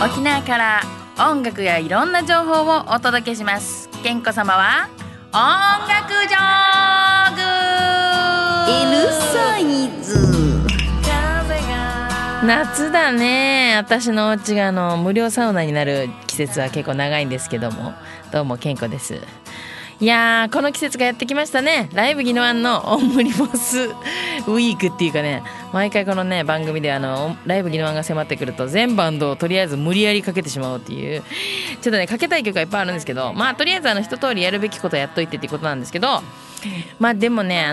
沖縄から音楽やいろんな情報をお届けします。健子様は音楽ジョーグ L サイズ。 夏だね。私のお家が無料サウナになる季節は結構長いんですけども、どうも健子です。いやー、この季節がやってきましたね。ライブギノワンのオムニバスウィークっていうかね、毎回このね番組でライブギノワンが迫ってくると全バンドをとりあえず無理やりかけてしまおうっていう、ちょっとねかけたい曲がいっぱいあるんですけど、まあとりあえず一通りやるべきことやっといてっていうことなんですけど、まあでもね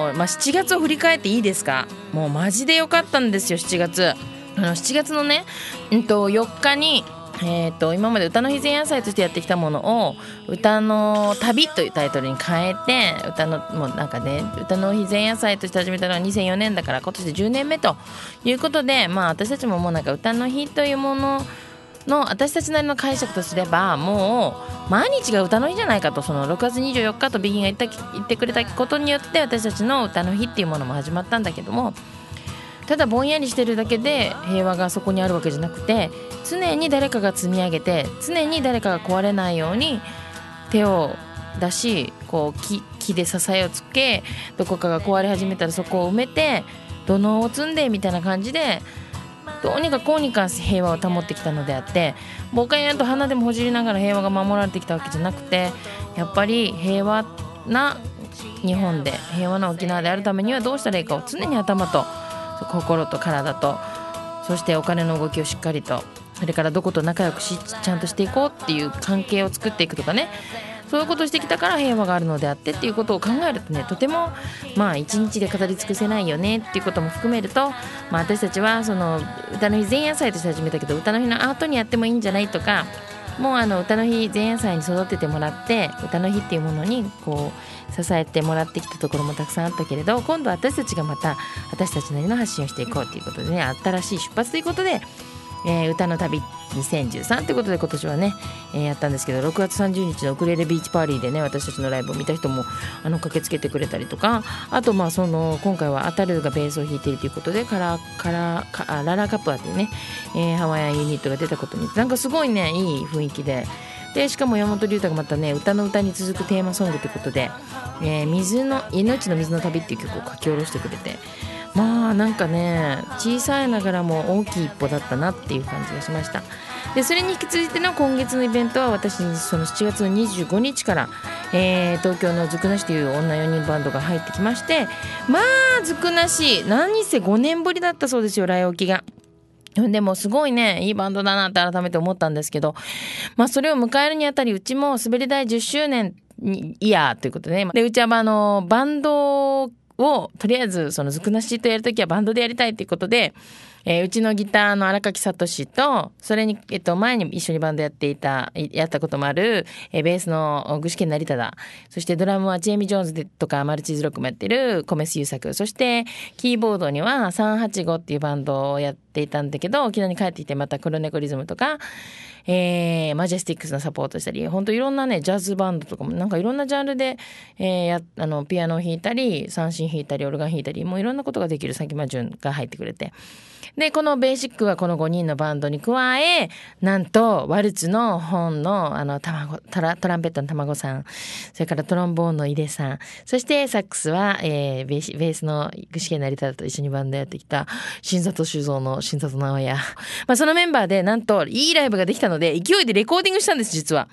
7月を振り返っていいですか。もうマジで良かったんですよ。7月7月のね、4日に今まで歌の日前夜祭としてやってきたものを歌の旅というタイトルに変えて、もうなんかね、歌の日前夜祭として始めたのは2004年だから今年で10年目ということで、まあ私たちももうなんか歌の日というものの私たちなりの解釈とすれば、もう毎日が歌の日じゃないかと、その6月24日とビギンが言ってくれたことによって私たちの歌の日っていうものも始まったんだけども、ただぼんやりしてるだけで平和がそこにあるわけじゃなくて、常に誰かが積み上げて、常に誰かが壊れないように手を出し、こう 木で支えをつけ、どこかが壊れ始めたらそこを埋めて土のうを積んでみたいな感じで、どうにかこうにか平和を保ってきたのであって、ボカヤンと鼻でもほじりながら平和が守られてきたわけじゃなくて、やっぱり平和な日本で、平和な沖縄であるためにはどうしたらいいかを常に頭と心と体と、そしてお金の動きをしっかりと、それからどこと仲良くちゃんとしていこうっていう関係を作っていくとかね、そういうことをしてきたから平和があるのであってっていうことを考えるとね、とても一日で語り尽くせないよねっていうことも含めると、私たちはその歌の日前夜祭として始めたけど、歌の日の後にやってもいいんじゃないとか、もう歌の日前夜祭に育ててもらって、歌の日っていうものにこう支えてもらってきたところもたくさんあったけれど、今度は私たちがまた私たちなりの発信をしていこうということでね、新しい出発ということで、歌の旅2013ということで今年はね、やったんですけど、6月30日のウクレレビーチパーリーでね、私たちのライブを見た人も駆けつけてくれたりとか、あと今回はアタルがベースを弾いているということで、ララカプアというね、ハワイアンユニットが出たことになんかすごいね、いい雰囲気で、しかも山本龍太がまたね、歌の歌に続くテーマソングということで、命の水の旅っていう曲を書き下ろしてくれて、なんかね、小さいながらも大きい一歩だったなっていう感じがしました。でそれに引き続いての今月のイベントは、私その7月の25日から、東京のずくなしという女4人バンドが入ってきまして、ずくなし何せ5年ぶりだったそうですよ、来沖が。でもすごいね、いいバンドだなって改めて思ったんですけど、それを迎えるにあたり、うちも滑り台10周年イヤーということで、うちはバンドをとりあえずそのずくなしとやるときはバンドでやりたいということで、うちのギターの荒垣聡と、それに、前に一緒にバンドやったこともある、ベースの具志堅成忠、そしてドラムはジェイミー・ジョーンズとかマルチーズロックもやってる小メス優作、そしてキーボードには385っていうバンドをやっていたんだけど、沖縄に帰ってきてまた黒猫リズムとか、マジェスティックスのサポートしたり、本当いろんなね、ジャズバンドとかもなんかいろんなジャンルで、ピアノを弾いたり、三振弾いたり、オルガン弾いたり、もういろんなことができる佐喜間淳が入ってくれて、でこのベーシックはこの5人のバンドに加え、なんとワルツの本のトランペットの卵さん、それからトロンボーンの井出さん、そしてサックスは、ベースの具志堅成忠と一緒にバンドやってきた新里修造の新里直哉、そのメンバーでなんといいライブができたので、勢いでレコーディングしたんです。実は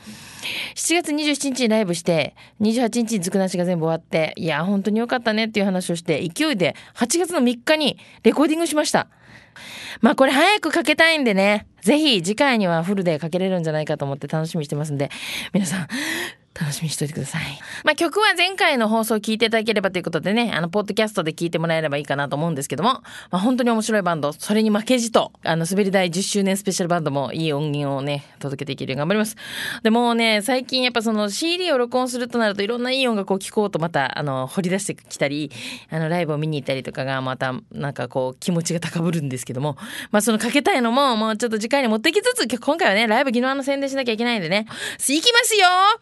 7月27日にライブして、28日にずくなしが全部終わって、いや本当に良かったねっていう話をして、勢いで8月の3日にレコーディングしました。これ早くかけたいんでね、ぜひ次回にはフルでかけれるんじゃないかと思って楽しみにしてますんで、皆さん楽しみにしておいてください。曲は前回の放送を聞いていただければということでね、ポッドキャストで聞いてもらえればいいかなと思うんですけども、本当に面白いバンド、それに負けじと、滑り台10周年スペシャルバンドもいい音源をね、届けていけるように頑張ります。でもね、最近やっぱその CD を録音するとなると、いろんないい音楽を聴こうとまた、掘り出してきたり、ライブを見に行ったりとかがまた、なんかこう、気持ちが高ぶるんですけども、そのかけたいのも、もうちょっと次回に持ってきつつ、今回はね、ライブギノワの宣伝しなきゃいけないんでね、行きますよ。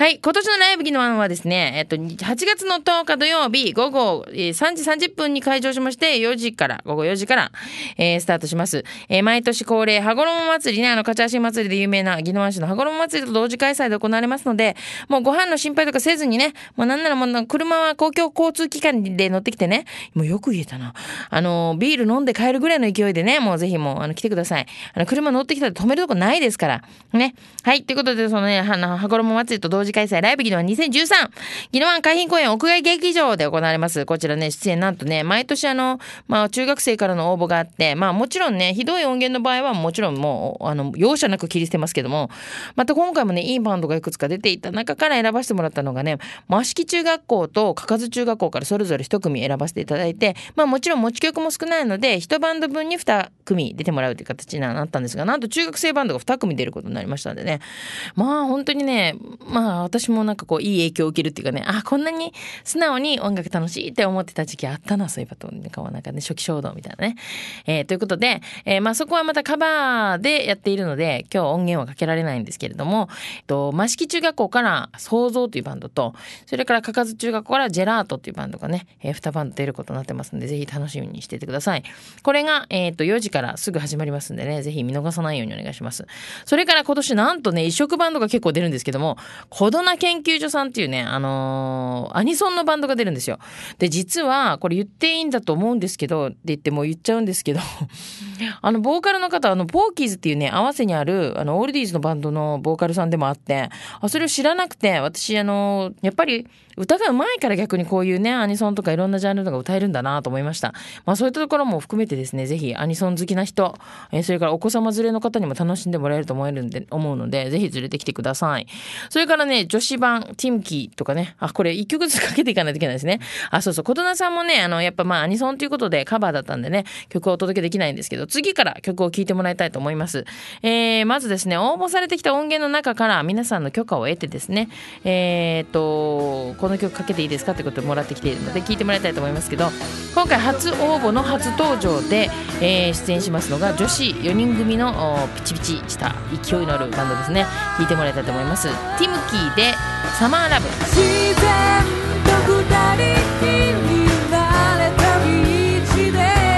はい、今年のライブギノワンはですね、8月の10日土曜日午後3時30分に開場しまして、午後4時から、スタートします。毎年恒例、羽衣祭りね、勝ち足祭りで有名なギノワン市の羽衣祭りと同時開催で行われますので、もうご飯の心配とかせずにね、もうなんならもう車は公共交通機関で乗ってきてね、もうよく言えたな。ビール飲んで帰るぐらいの勢いでね、もうぜひもう来てください。車乗ってきたら止めるとこないですから。ね。はい、ということで、そのね、羽衣祭りと同時開催、ライブギノワン2013、ギノワン海浜公園屋外劇場で行われます。こちらね、出演なんとね、毎年中学生からの応募があって、もちろんね、ひどい音源の場合はもちろんもう、容赦なく切り捨てますけども、また今回もね、いいバンドがいくつか出ていた中から選ばせてもらったのがね、益城中学校と嘉数中学校からそれぞれ1組選ばせていただいて、もちろん持ち曲も少ないので、1バンド分に2組出てもらうという形になったんですが、なんと中学生バンドが2組出ることになりましたんでね、本当にね、私もなんかこういい影響を受けるっていうかね、こんなに素直に音楽楽しいって思ってた時期あったな、そういえばと、なんかね、初期衝動みたいなね。ということで、そこはまたカバーでやっているので、今日音源はかけられないんですけれども、益城中学校から創造というバンドと、それから嘉数中学校からジェラートというバンドがね、2バンド出ることになってますので、ぜひ楽しみにしていてください。これが、4時からすぐ始まりますんでね、ぜひ見逃さないようにお願いします。それから今年なんとね、異色バンドが結構出るんですけども、コドナ研究所さんっていうね、アニソンのバンドが出るんですよ。で、実はこれ言っていいんだと思うんですけど、って言っても言っちゃうんですけどボーカルの方ポーキーズっていうね、合わせにあるオールディーズのバンドのボーカルさんでもあって、それを知らなくて、私やっぱり歌が上手いから逆にこういうね、アニソンとかいろんなジャンルのが歌えるんだなと思いました。そういったところも含めてですね、ぜひアニソン好きな人、それからお子様連れの方にも楽しんでもらえると思うので、ぜひ連れてきてください。それからね、女子版ティムキーとかね、これ一曲ずつかけていかないといけないですね。そうそう、琴菜さんもね、やっぱアニソンということでカバーだったんでね、曲をお届けできないんですけど、次から曲を聴いてもらいたいと思います。まずですね、応募されてきた音源の中から皆さんの許可を得てですね、この曲かけていいですかってことをもらってきているので聴いてもらいたいと思いますけど、今回初応募の初登場で、出演しますのが女子4人組のピチピチした勢いのあるバンドですね。聴いてもらいたいと思います。ティムキーでサマーラブ。 自然と二人になれた道で、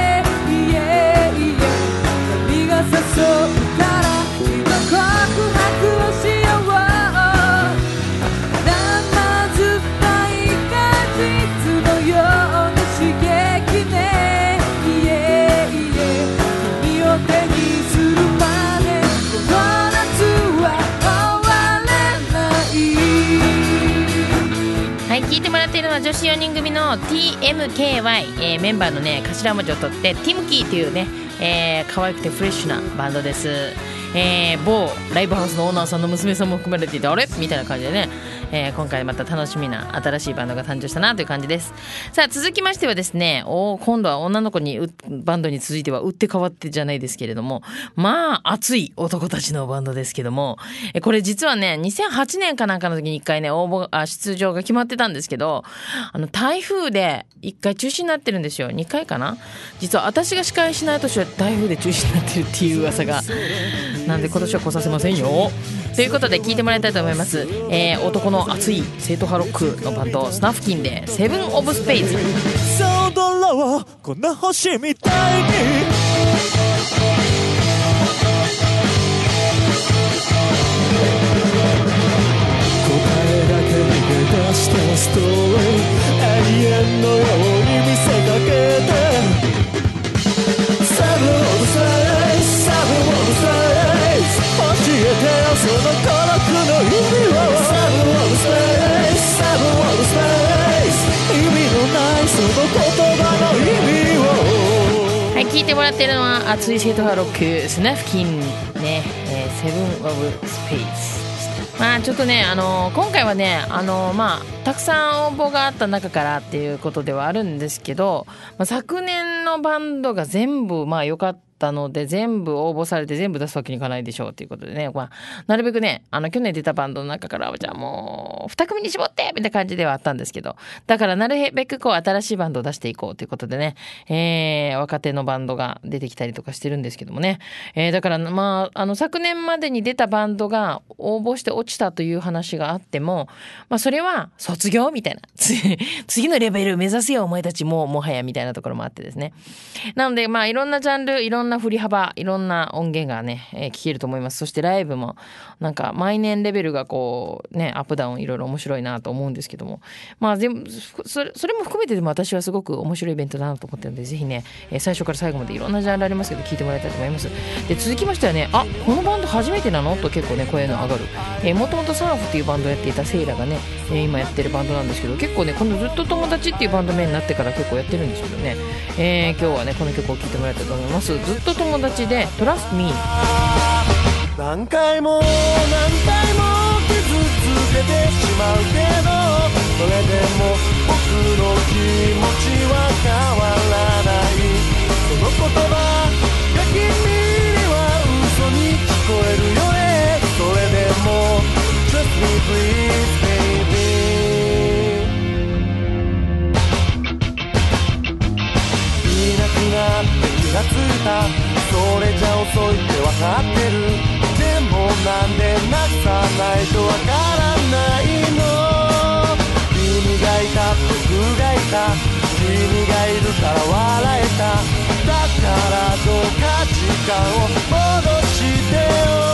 髪が誘うから今告白をしよう。生酸っぱい果実のような刺激ね、君を手にするまでこの夏は終われない。 はい、聞いてもらっているのは女子4人組の TMKY、メンバーのね頭文字を取ってティムキーというね、可愛くてフレッシュなバンドです。某ライブハウスのオーナーさんの娘さんも含まれていて、あれみたいな感じでね、今回また楽しみな新しいバンドが誕生したなという感じです。さあ続きましてはですね、今度は女の子にバンドに続いては打って変わってじゃないですけれども、熱い男たちのバンドですけども、これ実はね2008年かなんかの時に1回ね出場が決まってたんですけど、台風で1回中止になってるんですよ。2回かな。実は私が司会しない年は台風で中止になってるっていう噂が、なんで今年は来させませんよということで聞いてもらいたいと思います。男の熱い正統派ロックのバンドスナフキンでセブンオブスペース。 踊ろうこの星みたいに、出したストーリー、永遠のように見せかけて、サブオブスペース、サブオブスペース、教えてよその孤独の意味を、サブオブスペース、サブオブスペース、意味のないその言葉の意味を。 はい、聞いてもらっているのは熱い正統派ロックスナフキンね、セブンオブスペース。ちょっとね、今回はね、たくさん応募があった中からっていうことではあるんですけど、昨年のバンドが全部良かったったので全部応募されて全部出すわけにいかないでしょうということでね、なるべくね去年出たバンドの中からじゃあもう2組に絞ってみたいな感じではあったんですけど、だからなるべく新しいバンドを出していこうということでね、若手のバンドが出てきたりとかしてるんですけどもね、だから昨年までに出たバンドが応募して落ちたという話があっても、それは卒業みたいな次のレベル目指すよお前たちもはやみたいなところもあってですね。なのでいろんなジャンル、いろんな振り幅、いろんな音源がね、聞けると思います。そしてライブもなんか毎年レベルがアップダウンいろいろ面白いなと思うんですけども、全部それも含めてでも私はすごく面白いイベントだなと思ってるので、ぜひね最初から最後までいろんなジャンルありますけど聞いてもらいたいと思います。で続きましてはね、このバンド初めてなのと結構ね声の上がる、もともとサーフっていうバンドをやっていたセイラがね、今やってるバンドなんですけど、結構ねこのずっと友達っていうバンド名になってから結構やってるんですけどね、今日はねこの曲を聴いてもらいたいと思います。ずっと友達で Trust Me。 何回も傷つけてしまうけど、それでも僕の気持ちは変わらない。その言葉が君には嘘に聞こえるよね。それでも Trust me please baby。 いなくなって気がついた、それじゃ遅いって分かってる。でもなんでなさないとわからないの。君がいた僕がいた、君がいるから笑えた。だからどうか時間を戻してよ。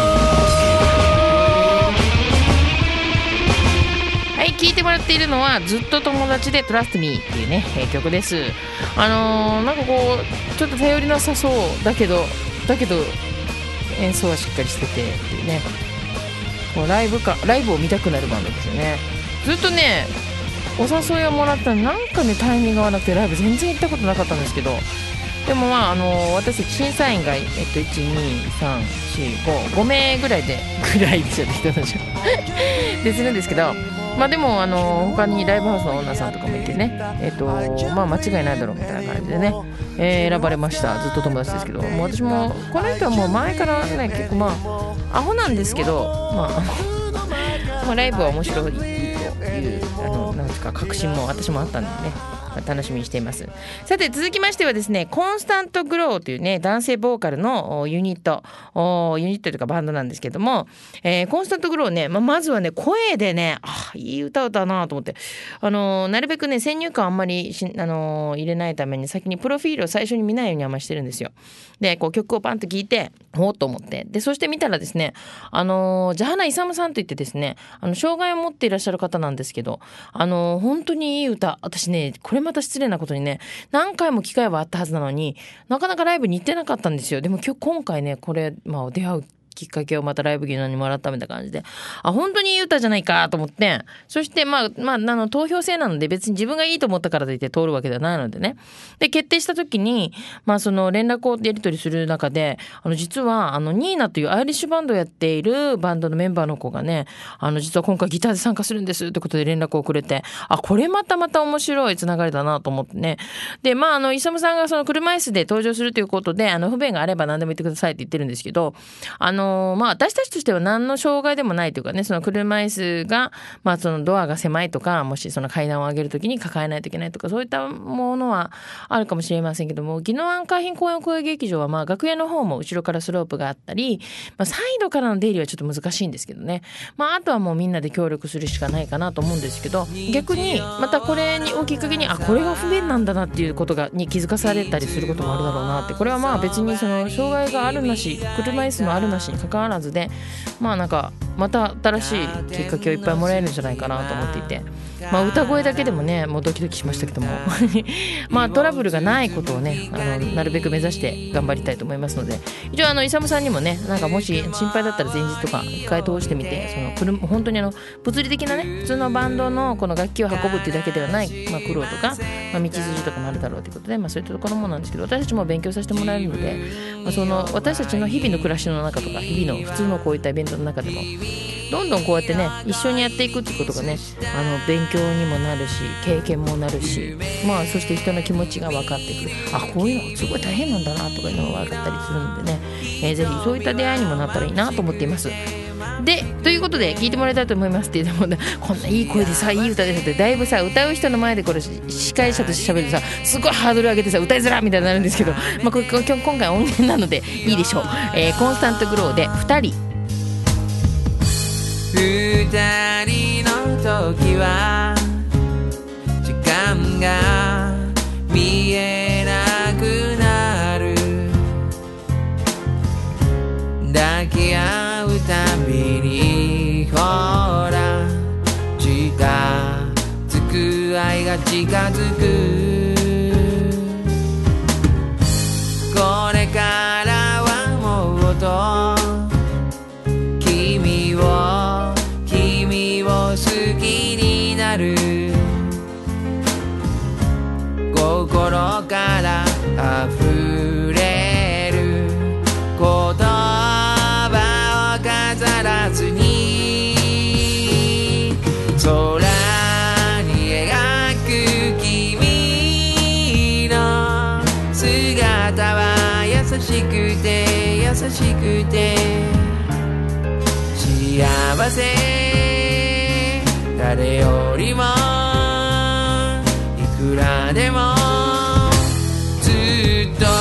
はい、聴いてもらっているのはずっと友達で Trust Me っていうね、曲です。なんかちょっと頼りなさそうだけど演奏はしっかりしててっていうね、ライブを見たくなるバンドですよね。ずっとねお誘いをもらったらなんかねタイミングが合わなくてライブ全然行ったことなかったんですけど、でも私たち審査員が1,2,3,4,5名ぐらいですよね、人の人でするんですけど、でも他にライブハウスのオーナーさんとかもいてね、間違いないだろうみたいな感じでね、選ばれました。ずっと友達ですけど、もう私もこの人はもう前からね結構アホなんですけど、ライブは面白いというなんですか確信も私もあったんでね、楽しみにしています。さて続きましてはですね、コンスタントグローというね男性ボーカルのユニットというかバンドなんですけども、コンスタントグローね、まずはね声でねいい歌だなと思って、なるべくね先入観あんまり入れないために先にプロフィールを最初に見ないようにあんまりしてるんですよ。で曲をパンと聞いてほーっと思って、でそして見たらですねジャハナイサムさんといってですね障害を持っていらっしゃる方なんですけど、本当にいい歌、私ねこれまた失礼なことにね何回も機会はあったはずなのになかなかライブに行ってなかったんですよ。でも今回ねこれ出会うきっかけをまたライブ技能にもらったみたいな感じで、本当にいい歌じゃないかと思って、そして投票制なので別に自分がいいと思ったからといって通るわけではないのでね、で決定した時にその連絡をやり取りする中で実はニーナというアイリッシュバンドをやっているバンドのメンバーの子がね実は今回ギターで参加するんですってことで連絡をくれて、これまた面白いつながりだなと思ってね。でイサムさんがその車椅子で登場するということで不便があれば何でも言ってくださいって言ってるんですけど、私たちとしては何の障害でもないというかね、その車椅子が、そのドアが狭いとか、もしその階段を上げるときに抱えないといけないとか、そういったものはあるかもしれませんけども、宜野湾海浜公園公園劇場は楽屋の方も後ろからスロープがあったり、サイドからの出入りはちょっと難しいんですけどね、あとはもうみんなで協力するしかないかなと思うんですけど、逆にまたこれをきっかけにこれが不便なんだなっていうことに気づかされたりすることもあるだろうなって、これは別にその障害があるなし車椅子のあるなしに関わらずでなんかまた新しいきっかけをいっぱいもらえるんじゃないかなと思っていて、歌声だけでもねもうドキドキしましたけどもトラブルがないことをねなるべく目指して頑張りたいと思いますので、一応イサムさんにもねなんかもし心配だったら前日とか一回通してみて、本当に物理的なね普通のバンドのこの楽器を運ぶっていうだけではない、苦労とか、道筋とかもあるだろうということで、そういったところもなんですけど、私たちも勉強させてもらえるので、その私たちの日々の暮らしの中とか日々の普通のこういったイベントの中でもどんどんこうやってね一緒にやっていくってことがね勉強にもなるし経験もなるし、まあそして人の気持ちが分かってくる、あこういうのすごい大変なんだなとかいうのが分かったりするのでね、ぜひそういった出会いにもなったらいいなと思っています。でということで聞いてもらいたいと思いますって言っても、こんないい声でさいい歌でさってだいぶさ歌う人の前でこれ司会者として喋るとさすごいハードル上げてさ歌いづらみたいになるんですけど、まあ、これ今回音源なのでいいでしょう。コンスタントグローで2人。 二人の時は時間が見えなくなる、抱き合うたびにほら近づく愛が近づく、これからはもっと君を好きになる、心から溢れる言葉を飾らずに空に描く君の姿は優しくて優しくて幸せ、誰よりもいくらでもずっと。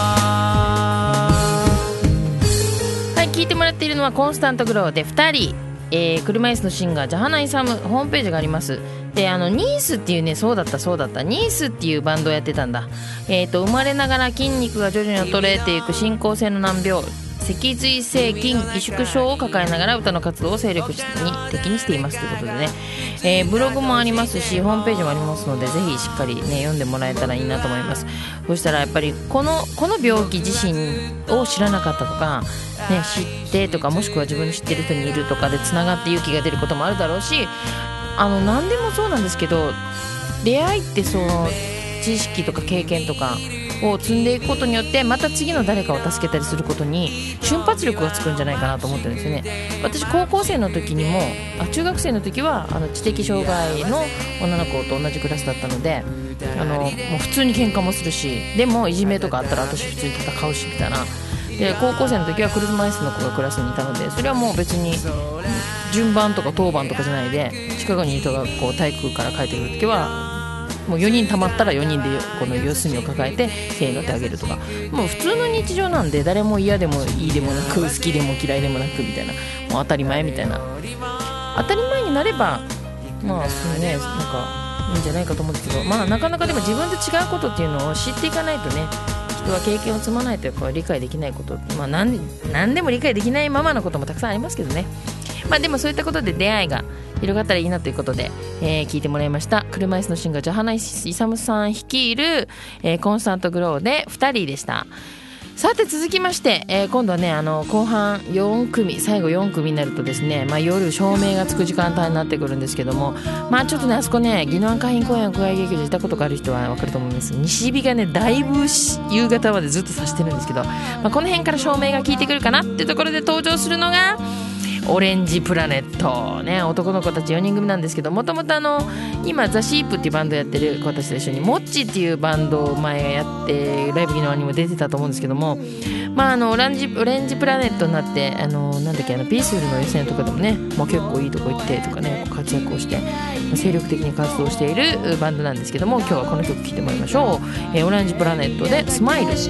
はい、聞いてもらっているのはコンスタントグローで2人、車椅子のシンガージャハナイサム、ホームページがあります。でニースっていうね、そうだったニースっていうバンドをやってたんだ。生まれながら筋肉が徐々に衰えていく進行性の難病脊髄性筋萎縮症を抱えながら歌の活動を精力的にしていますということでね、ブログもありますしホームページもありますのでぜひしっかりね読んでもらえたらいいなと思います。そしたらやっぱりこの病気自身を知らなかったとか、ね、知ってとかもしくは自分の知ってる人にいるとかでつながって勇気が出ることもあるだろうし、何でもそうなんですけど、出会いってその知識とか経験とかを積んでいくことによってまた次の誰かを助けたりすることに瞬発力がつくんじゃないかなと思ってるんですよね。私高校生の時にも中学生の時は知的障害の女の子と同じクラスだったのでもう普通に喧嘩もするし、でもいじめとかあったら私普通に戦うしみたいな。で高校生の時は車椅子の子がクラスにいたのでそれはもう別に順番とか当番とかじゃないで、近くに人がこう体育から帰ってくる時はもう4人溜まったら4人でこの四隅を抱えてせーのってあげるとか、もう普通の日常なんで誰も嫌でもいいでもなく好きでも嫌いでもなくみたいな、もう当たり前みたいな、当たり前になればまあそうね、なんかいいんじゃないかと思うんですけど、まあなかなかでも自分と違うことっていうのを知っていかないとね、人は経験を積まないとやっぱ理解できないこと、まあ何でも理解できないままのこともたくさんありますけどね。まあでもそういったことで出会いが広がったらいいなということで、聞いてもらいました。車椅子のシンガージャハナイサムさん率いる、コンスタントグローで2人でした。さて続きまして、今度はね後半4組最後4組になるとですね、夜照明がつく時間帯になってくるんですけども、ちょっとねあそこね宜野湾海浜公園小屋劇場行ったことがある人は分かると思います。西日がねだいぶ夕方までずっと差してるんですけど、この辺から照明が効いてくるかなっていうところで登場するのがオレンジプラネットね、男の子たち4人組なんですけど、もともと今ザ・シープっていうバンドやってる子たちと一緒にモッチっていうバンドを前やってライブギノワにも出てたと思うんですけども、オレンジプラネットになってなんだっけピースフルの予選とかでもね、結構いいとこ行ってとかね活躍をして精力的に活動しているバンドなんですけども、今日はこの曲聴いてもらいましょう。オレンジプラネットでスマイル。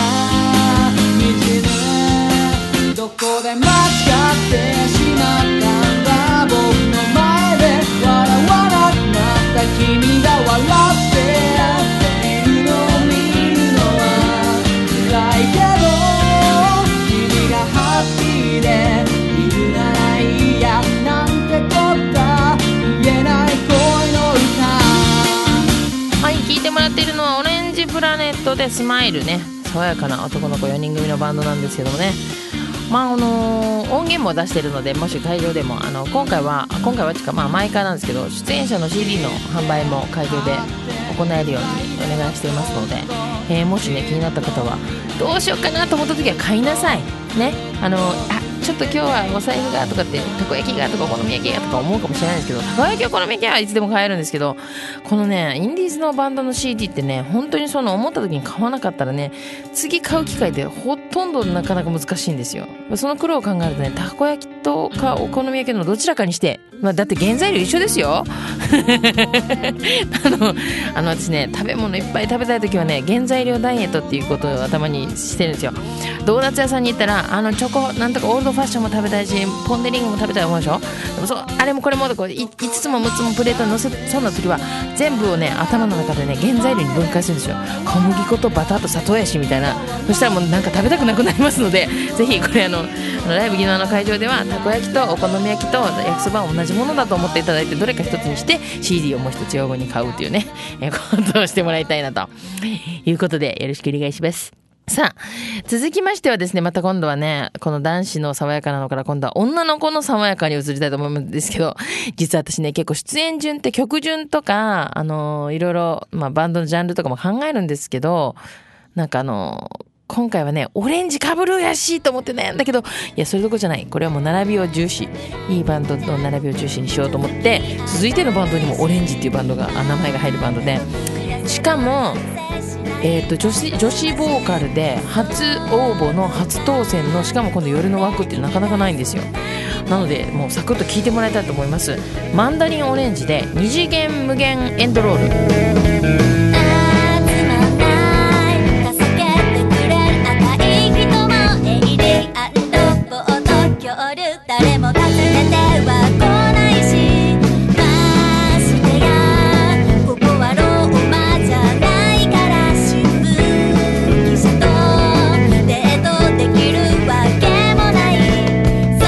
どこで間違ってしまったんだ、僕の前で笑わなくなった君が笑っているのを見るのは辛いけど、君がハッピーでいるならいいやなんてことは言えない恋の歌。 はい、聴いてもらっているのはオレンジプラネットでスマイルね、爽やかな男の子4人組のバンドなんですけどもね、音源も出してるので、もし会場でも今回はっていうか毎回なんですけど、出演者の CD の販売も会場で行えるようにお願いしていますので、もしね気になった方はどうしようかなと思った時は買いなさいね。 ちょっと今日はお財布がとかってたこ焼きがとかお好み焼きがとか思うかもしれないんですけど、たこ焼きお好み焼きはいつでも買えるんですけど、このねインディーズのバンドの CD ってね本当にその思った時に買わなかったらね次買う機会ってほとんどなかなか難しいんですよ。その苦労を考えるとねたこ焼きとかお好み焼きのどちらかにして、だって原材料一緒ですよ私ね食べ物いっぱい食べたい時はね原材料ダイエットっていうことを頭にしてるんですよ。ドーナツ屋さんに行ったらチョコなんとかオールドファッションも食べたいしポンデリングも食べたいと思うでしょ。でもあれもこれもこう5つも6つもプレートに乗せそうな時は全部をね頭の中でね原材料に分解するんですよ。小麦粉とバターと砂糖やしみたいな。そしたらもうなんか食べたくなくなりますので、ぜひこれライブギノワの会場ではたこ焼きとお好み焼きと焼きそばは同じものだと思っていただいて、どれか一つにして CD をもう一つ用後に買うというねことをしてもらいたいなということでよろしくお願いします。さあ続きましてはですね、また今度はねこの男子の爽やかなのから今度は女の子の爽やかに移りたいと思うんですけど、実は私ね結構出演順って曲順とかいろいろ、バンドのジャンルとかも考えるんですけど、なんか今回はねオレンジかぶるやしと思って悩んだけど、いやそれどころじゃない、これはもう並びを重視、いいバンドの並びを重視にしようと思って、続いてのバンドにもオレンジっていうバンドが名前が入るバンドで、しかも女子ボーカルで初応募の初当選の、しかも今度夜の枠ってなかなかないんですよ。なのでもうサクッと聴いてもらいたいと思います。マンダリンオレンジで二次元無限エンドロール。 誰も訪ねては来ないし、ましてやここはローマじゃないから、新聞記者とデートできるわけもない。 So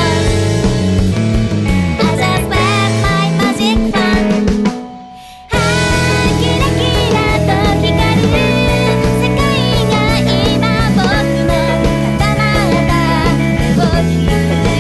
I just wear my magic wand、 キラキラと光る世界が今僕の固まった動き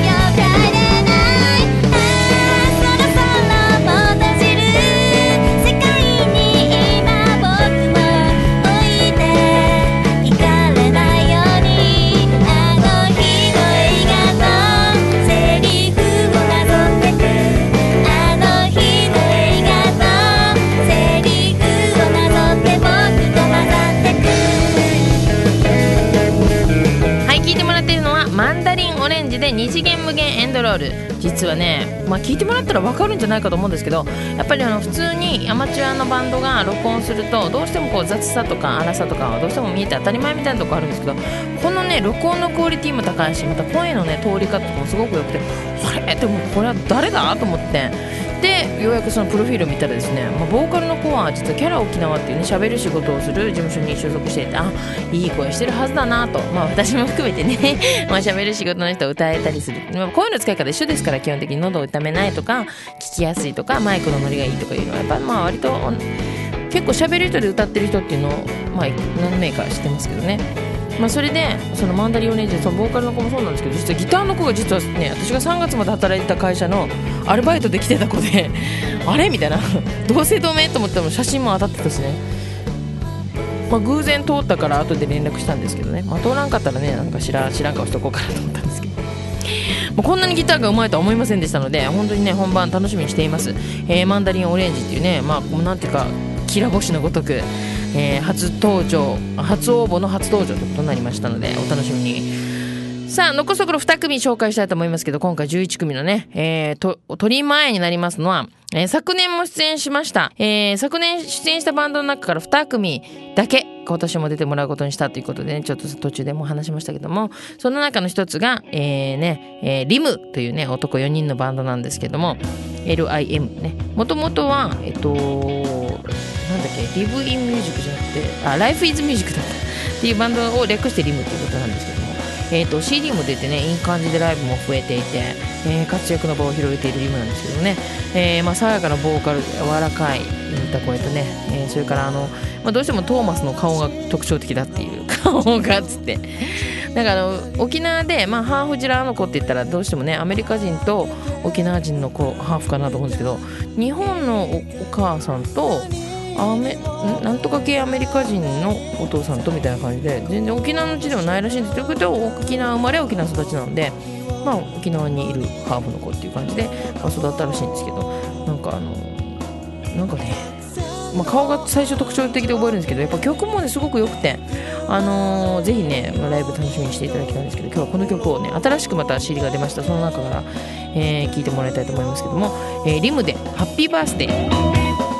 二次元無限エンドロール。実はね、聞いてもらったら分かるんじゃないかと思うんですけど、やっぱり普通にアマチュアのバンドが録音するとどうしてもこう雑さとか荒さとかはどうしても見えて当たり前みたいなとこあるんですけど、このね録音のクオリティも高いし、また声のね通り方とかもすごく良くて、あれでもこれは誰だと思って、でようやくそのプロフィールを見たらですね、ボーカルの子は実はキャラ沖縄っていうね喋る仕事をする事務所に所属していて、いい声してるはずだなと、私も含めてね喋る仕事の人を歌えたりする、声の使い方一緒ですから、基本的に喉を痛めないとか聞きやすいとかマイクのノリがいいとかいうのはやっぱ割と結構喋る人で歌ってる人っていうのを何名か知ってますけどね。それでそのマンダリンオレンジでそのボーカルの子もそうなんですけど、実はギターの子が実はね私が3月まで働いてた会社のアルバイトで来てた子であれみたいな同姓同名と思っても写真も当たってたしね、偶然通ったから後で連絡したんですけどね、通らんかったらねなんか知らん顔しとこうかなと思ったんですけど、こんなにギターが上手いとは思いませんでしたので、本当にね本番楽しみにしています。マンダリンオレンジっていうね、なんていうかきら星のごとく、初応募の初登場ということになりましたのでお楽しみに。さあ残すところ2組紹介したいと思いますけど、今回11組のね、取り前になりますのは、昨年も出演しました、昨年出演したバンドの中から2組だけ今年も出てもらうことにしたということで、ちょっと途中でも話しましたけども、その中の一つが、リムというね男4人のバンドなんですけども、 LIM ね、もともとはなんだっけ、リブインミュージックじゃなくてライフイズミュージックだったっていうバンドを略してリムということなんですけども、CD も出てねいい感じでライブも増えていて、活躍の場を広げているリムなんですけどもね、爽やかなボーカル、柔らかい歌声とね、それからどうしてもトーマスの顔が特徴的だっていう顔がつって、だから沖縄で、ハーフジラの子って言ったらどうしてもねアメリカ人と沖縄人の子ハーフかなと思うんですけど、日本のお母さんとなんとか系アメリカ人のお父さんとみたいな感じで、全然沖縄の地ではないらしいんですけど、沖縄生まれ沖縄育ちなので、 まあ沖縄にいるハーフの子っていう感じで育ったらしいんですけど、なんかね、まあ、顔が最初特徴的で覚えるんですけど、やっぱ曲もねすごく良くて、ぜひねライブ楽しみにしていただきたいんですけど、今日はこの曲をね新しくまた CD が出ました。その中から、聴いてもらいたいと思いますけども、リムでハッピーバースデー。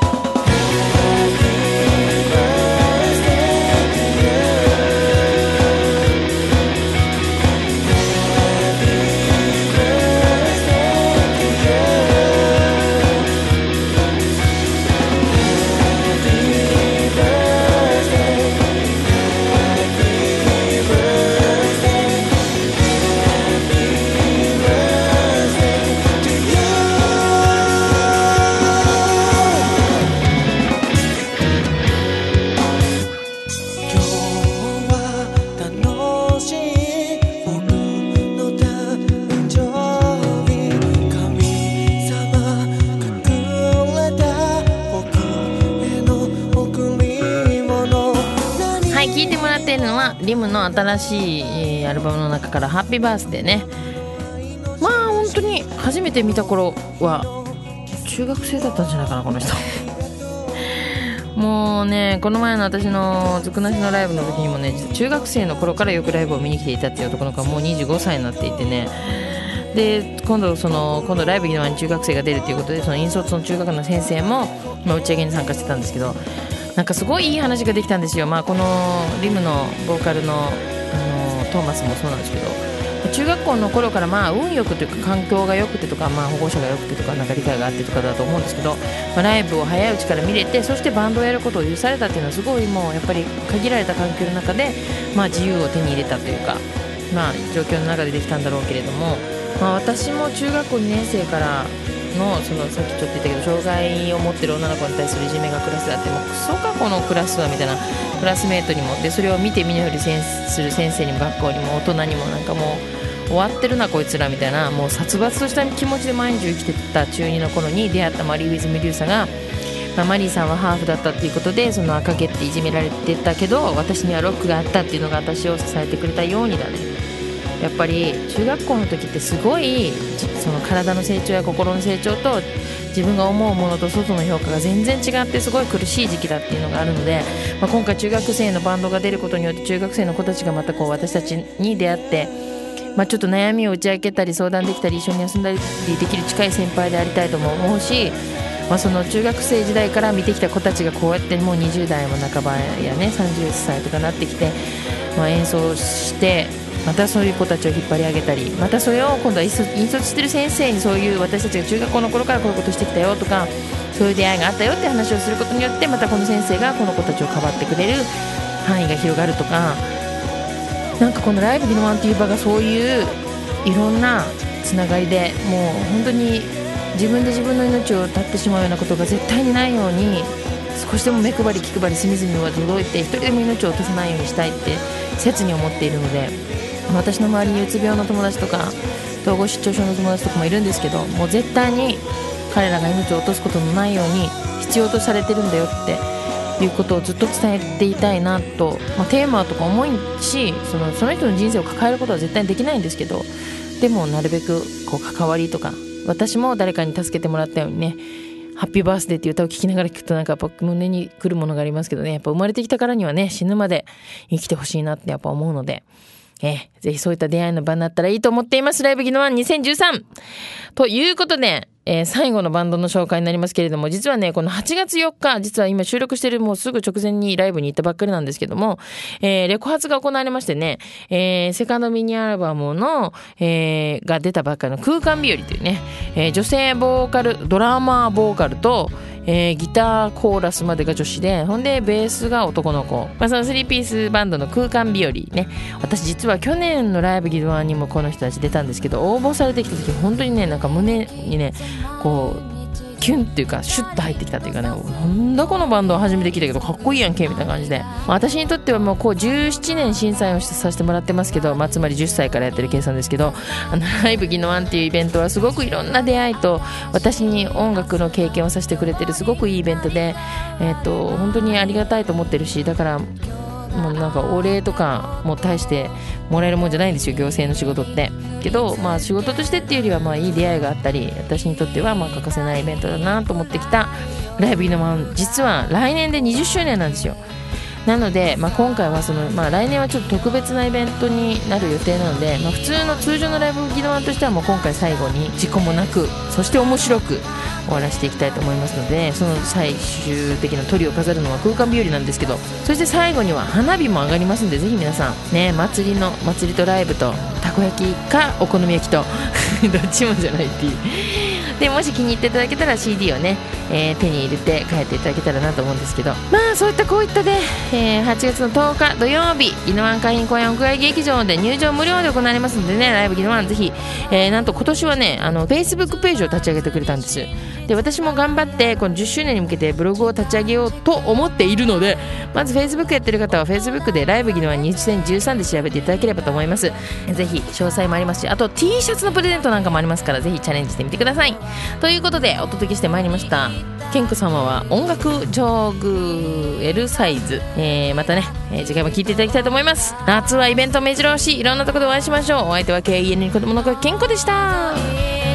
リムの新しい、アルバムの中からハッピーバースデーね。まあ本当に初めて見た頃は中学生だったんじゃないかなこの人もうね、この前の私のずくなしのライブの時にもね、中学生の頃からよくライブを見に来ていたっていう男の子がもう25歳になっていてね、で今度ライブの前に中学生が出るということで、その引率の中学の先生も、打ち上げに参加してたんですけど、なんかすごいいい話ができたんですよ。まあ、このリムのボーカルの、トーマスもそうなんですけど、中学校の頃からまあ運よくというか環境が良くてとか、まあ、保護者が良くてとか、なんか理解があってとかだと思うんですけど、まあ、ライブを早いうちから見れて、そしてバンドをやることを許されたっていうのはすごいもうやっぱり限られた環境の中で、まあ、自由を手に入れたというか、まあ、状況の中でできたんだろうけれども、まあ、私も中学校2年生からのさっきちょっと言ったけど、障害を持ってる女の子に対するいじめがクラスであって、もうクソかこのクラスはみたいな、クラスメートにもで、それを見て見ぬふりする先生にも学校にも大人にも、なんかもう終わってるなこいつらみたいな、もう殺伐とした気持ちで毎日生きてた中2の頃に出会ったマリー・ウィズ・ミリューサが、まあ、マリーさんはハーフだったっていうことで、その赤毛っていじめられてたけど私にはロックがあったっていうのが私を支えてくれたようにだね。やっぱり中学校の時ってすごいその体の成長や心の成長と自分が思うものと外の評価が全然違って、すごい苦しい時期だっていうのがあるので、まあ、今回中学生のバンドが出ることによって中学生の子たちがまたこう私たちに出会って、まあ、ちょっと悩みを打ち明けたり相談できたり一緒に遊んだりできる近い先輩でありたいとも思うし、まあ、その中学生時代から見てきた子たちがこうやってもう20代も半ばやね30歳とかなってきて、まあ、演奏してまたそういう子たちを引っ張り上げたり、またそれを今度は引率してる先生にそういう私たちが中学校の頃からこういうことしてきたよとか、そういう出会いがあったよって話をすることによって、またこの先生がこの子たちをかばってくれる範囲が広がるとか、なんかこのライブギノワンっていう場がそういういろんなつながりで、もう本当に自分で自分の命を絶ってしまうようなことが絶対にないように、少しでも目配り気配り隅々を届いて一人でも命を落とさないようにしたいって切に思っているので、私の周りにうつ病の友達とか統合失調症の友達とかもいるんですけど、もう絶対に彼らが命を落とすことのないように必要とされてるんだよっていうことをずっと伝えていたいなと、まあ、テーマとか重いし、その人の人生を抱えることは絶対にできないんですけど、でもなるべくこう関わりとか、私も誰かに助けてもらったようにね、ハッピーバースデーっていう歌を聴きながら聞くとなんかやっぱ胸に来るものがありますけどね、やっぱ生まれてきたからにはね、死ぬまで生きてほしいなってやっぱ思うので、ぜひそういった出会いの場になったらいいと思っています。ライブギノワン2013ということで、最後のバンドの紹介になりますけれども、実はねこの8月4日、実は今収録しているもうすぐ直前にライブに行ったばっかりなんですけども、レコ発が行われましてね、セカンドミニアルバムの、が出たばっかりの空間日和というね、女性ボーカルドラマーボーカルとギターコーラスまでが女子で、ほんでベースが男の子、まあ、その3ピースバンドの空間日和ね。私実は去年のライブギドワンにもこの人たち出たんですけど、応募されてきた時本当にね、なんか胸にねこうキュンっていうかシュッと入ってきたっていうかね、なんだこのバンドは初めて聞いたけどかっこいいやんけみたいな感じで、私にとってはもうこう17年審査員をさせてもらってますけど、まあ、つまり10歳からやってる計算ですけど、ライブギノワンっていうイベントはすごくいろんな出会いと私に音楽の経験をさせてくれてるすごくいいイベントで、本当にありがたいと思ってるし、だからもうなんかお礼とかも大してもらえるもんじゃないんですよ、行政の仕事ってけど、まあ仕事としてっていうよりはまあいい出会いがあったり、私にとってはまあ欠かせないイベントだなと思ってきたライブギノワン、実は来年で20周年なんですよ。なので、まあ、今回は来年はちょっと特別なイベントになる予定なので、まあ、普通の通常のライブギノワンとしてはもう今回最後に事故もなく、そして面白く終わらせていきたいと思いますので、その最終的なトリを飾るのは空間日和なんですけど、そして最後には花火も上がりますんで、ぜひ皆さんね、祭りとライブとたこ焼きかお好み焼きとどっちもじゃないっていうで、もし気に入っていただけたら CD をね、手に入れて帰っていただけたらなと思うんですけど、まあそういったこういったで、8月の10日土曜日、ギノワン会員公演屋外劇場で入場無料で行われますのでね、ライブギノワンぜひ、なんと今年はねFacebook ページを立ち上げてくれたんです。で、私も頑張ってこの10周年に向けてブログを立ち上げようと思っているので、まず Facebook やってる方は Facebook でライブギノワン2013で調べていただければと思います。ぜひ詳細もありますし、あと T シャツのプレゼントなんかもありますから、ぜひチャレンジしてみてください。ということでお届けしてまいりました、ケンコ様は音楽上具 L サイズ、またね、次回も聴いていただきたいと思います。夏はイベント目白押し、いろんなところでお会いしましょう。お相手は KEN 子供の声ケンコでした。